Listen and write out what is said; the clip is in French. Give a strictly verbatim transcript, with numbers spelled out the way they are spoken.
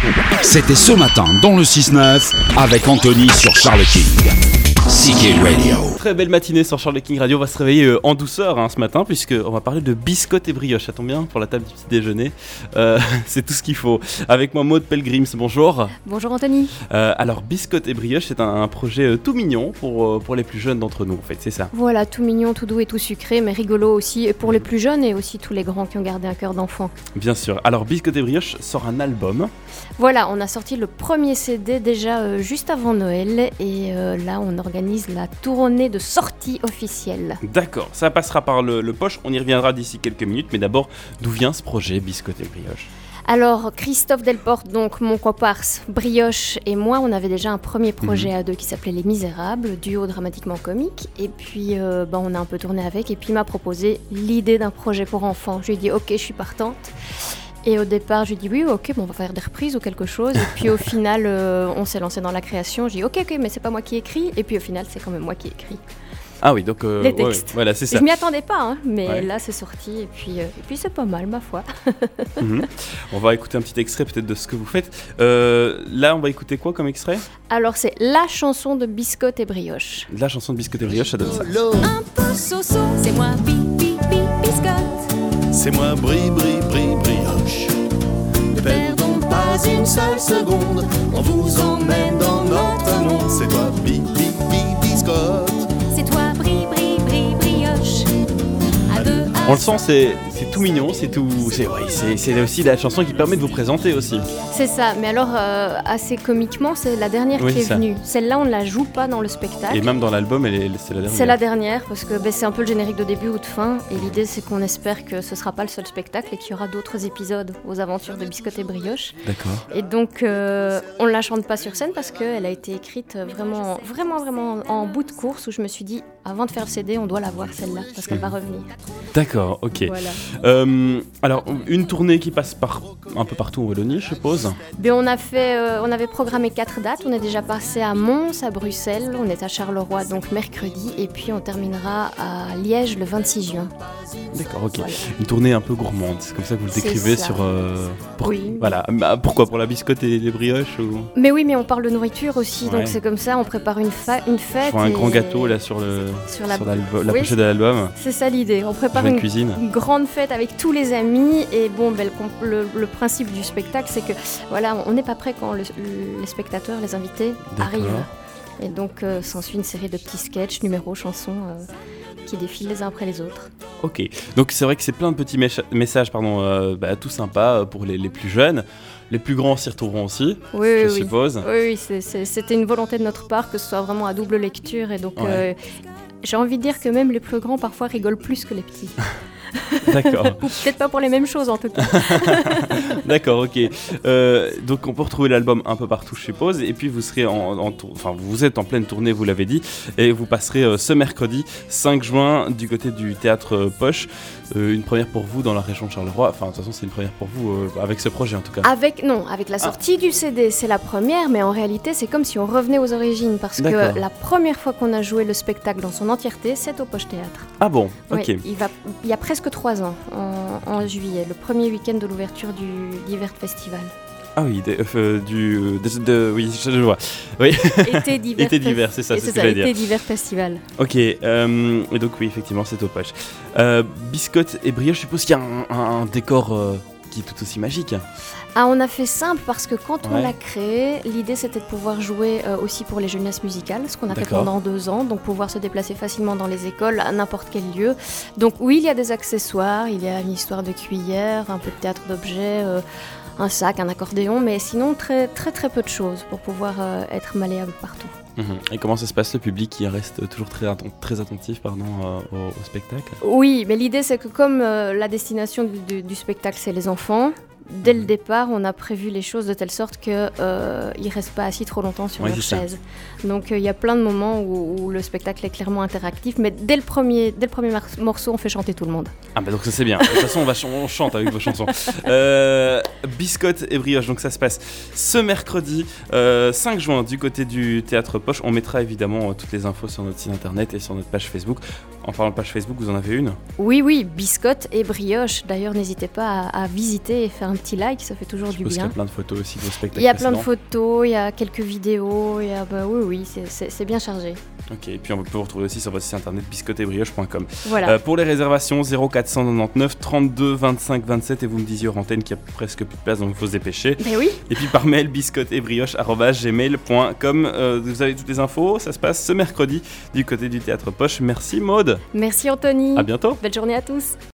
C'était ce matin dans le six neuf avec Anthony sur Charles King. C K Radio. Très belle matinée sur Charles King Radio. On va se réveiller euh, en douceur hein, ce matin, puisqu'on va parler de biscottes et brioches. Ça tombe bien pour la table du petit déjeuner. Euh, c'est tout ce qu'il faut. Avec moi, Maud Pelgrims. Bonjour. Bonjour Anthony. Euh, alors, biscottes et brioches, c'est un, un projet euh, tout mignon pour, euh, pour les plus jeunes d'entre nous, en fait, c'est ça. Voilà, tout mignon, tout doux et tout sucré, mais rigolo aussi pour les plus jeunes et aussi tous les grands qui ont gardé un cœur d'enfant. Bien sûr. Alors, Biscottes et brioches sort un album. Voilà, on a sorti le premier C D déjà euh, juste avant Noël et euh, là, on organise la tournée de sortie officielle. D'accord, ça passera par le, le poche. On y reviendra d'ici quelques minutes, mais d'abord, d'où vient ce projet Biscottes et brioches ? Alors, Christophe Delporte, donc mon comparse, Brioche et moi, on avait déjà un premier projet mmh. à deux qui s'appelait Les Misérables, duo dramatiquement comique. Et puis, euh, bah, on a un peu tourné avec. Et puis, il m'a proposé l'idée d'un projet pour enfants. Je lui ai dit, ok, je suis partante. Et au départ, je lui ai dit, oui, ok, bon, on va faire des reprises ou quelque chose. Et puis, au final, euh, on s'est lancé dans la création. J'ai dit, ok, ok, mais c'est pas moi qui écris. Et puis, au final, c'est quand même moi qui écris. Ah oui, donc euh, les textes. Ouais, voilà, c'est ça. Je m'y attendais pas, hein, mais ouais. là c'est sorti et puis, euh, et puis c'est pas mal, ma foi. mmh. On va écouter un petit extrait peut-être de ce que vous faites. Euh, là, on va écouter quoi comme extrait ? Alors c'est la chanson de Biscottes et brioches. La chanson de Biscottes et brioches, ça donne ça. Un peu so-so, c'est moi bi bi bi biscotte. C'est moi bri bri bri brioche. Ne perdons pas une seule seconde, on vous emmène dans notre monde. C'est toi bi bi bi biscotte. C'est toi bri bri bri brioche. À deux, à On le sent, c'est, c'est tout mignon, c'est tout. C'est, ouais, c'est, c'est aussi la chanson qui permet de vous présenter aussi. C'est ça, mais alors euh, assez comiquement, c'est la dernière oui, qui est ça. venue. Celle-là, on ne la joue pas dans le spectacle. Et même dans l'album, elle est, c'est la dernière. C'est la dernière parce que bah, c'est un peu le générique de début ou de fin. Et l'idée, c'est qu'on espère que ce ne sera pas le seul spectacle et qu'il y aura d'autres épisodes aux aventures de Biscottes et brioches. D'accord. Et donc, euh, on ne la chante pas sur scène parce qu'elle a été écrite vraiment, vraiment, vraiment en bout de course où je me suis dit, avant de faire le C D, on doit la voir celle-là parce qu'elle mmh. va revenir. D'accord, ok. Voilà. Euh, alors, une tournée qui passe par, un peu partout en Wallonie, je suppose. Ben, on, a fait, euh, on avait programmé quatre dates. On est déjà passé à Mons, à Bruxelles, on est à Charleroi donc mercredi et puis on terminera à Liège le vingt-six juin. D'accord, ok. Voilà. Une tournée un peu gourmande, c'est comme ça que vous le décrivez sur... Euh, pour, oui. Voilà. Bah, pourquoi ? Pour la biscotte et les brioches ou... Mais oui, mais on parle de nourriture aussi, ouais. donc c'est comme ça, on prépare une, fa- une fête. Faut un et... grand gâteau là sur, le, sur la, sur la oui, pochette de l'album. C'est ça l'idée, on prépare une, cuisine. une grande fête avec tous les amis et bon, ben, le, le, le principe du spectacle c'est que voilà, on n'est pas prêt quand le, le, les spectateurs, les invités D'accord. arrivent. Et donc euh, s'ensuit une série de petits sketchs, numéros, chansons euh, qui défilent les uns après les autres. Ok, donc c'est vrai que c'est plein de petits mes- messages pardon, euh, bah, tout sympas pour les, les plus jeunes. Les plus grands s'y retrouveront aussi, oui, je oui, suppose. Oui, oui c'est, c'est, c'était une volonté de notre part que ce soit vraiment à double lecture. Et donc, ouais. euh, j'ai envie de dire que même les plus grands parfois rigolent plus que les petits. D'accord. Ou peut-être pas pour les mêmes choses en tout cas. D'accord, ok. Euh, donc on peut retrouver l'album un peu partout, je suppose. Et puis vous serez en, en tour... enfin vous êtes en pleine tournée, vous l'avez dit, et vous passerez euh, ce mercredi cinq juin du côté du théâtre euh, Poche. Euh, une première pour vous dans la région de Charleroi. Enfin de toute façon c'est une première pour vous euh, avec ce projet en tout cas. Avec non, avec la sortie ah. du C D, c'est la première, mais en réalité c'est comme si on revenait aux origines parce D'accord. que la première fois qu'on a joué le spectacle dans son entièreté, c'est au Poche Théâtre. Ah bon, oui, ok. Il va, il y a presque trois ans, en, en juillet, le premier week-end de l'ouverture du Divert Festival. Ah oui, de, euh, du, de, de, oui, je, je vois. Oui. Été d'hiver, été d'hiver, c'est ça, c'est, c'est ce que ça, j'allais été dire. d'hiver festival. Ok, euh, et donc oui, effectivement, c'est au Poche. Euh, biscottes et brioches, je suppose qu'il y a un, un, un décor euh, qui est tout aussi magique. Ah, on a fait simple parce que quand on ouais. l'a créé, l'idée c'était de pouvoir jouer euh, aussi pour les jeunesses musicales, ce qu'on a D'accord. fait pendant deux ans, donc pouvoir se déplacer facilement dans les écoles à n'importe quel lieu. Donc oui, il y a des accessoires, il y a une histoire de cuillère, un peu de théâtre d'objets, euh, un sac, un accordéon, mais sinon très très très peu de choses pour pouvoir euh, être malléable partout. Mmh. Et comment ça se passe, le public qui reste toujours très, atten- très attentif pardon, euh, au, au spectacle ? Oui, mais l'idée c'est que comme euh, la destination du, du, du spectacle c'est les enfants, dès le départ, on a prévu les choses de telle sorte qu'ils euh, ne restent pas assis trop longtemps sur oui, leur chaise. Donc il euh, y a plein de moments où, où le spectacle est clairement interactif, mais dès le premier, dès le premier mar- morceau, on fait chanter tout le monde. Ah bah donc ça c'est bien. De toute façon, on, va ch- on chante avec vos chansons. Euh, biscottes et brioches, donc ça se passe ce mercredi euh, cinq juin du côté du Théâtre Poche. On mettra évidemment euh, toutes les infos sur notre site internet et sur notre page Facebook. En parlant de page Facebook, vous en avez une ? Oui, oui, biscottes et brioches. D'ailleurs, n'hésitez pas à, à visiter et faire un petit like, ça fait toujours Je du pense qu'il y bien. a plein de photos aussi de vos spectacles Il y a plein de précédents. photos, il y a quelques vidéos, il y a, bah oui, oui, c'est, c'est, c'est bien chargé. Ok, et puis on peut vous retrouver aussi sur votre site internet biscotte et brioche point com. Voilà. Euh, pour les réservations, zéro quatre cent quatre-vingt-dix-neuf trente-deux vingt-cinq vingt-sept, et vous me disiez hors antenne qu'il y a presque plus de place, donc il faut se dépêcher. Ben oui, Et puis par mail, biscotte et brioche arobase gmail point com. Euh, vous avez toutes les infos, ça se passe ce mercredi du côté du Théâtre Poche. Merci Maude, merci Anthony. à bientôt. Belle journée à tous.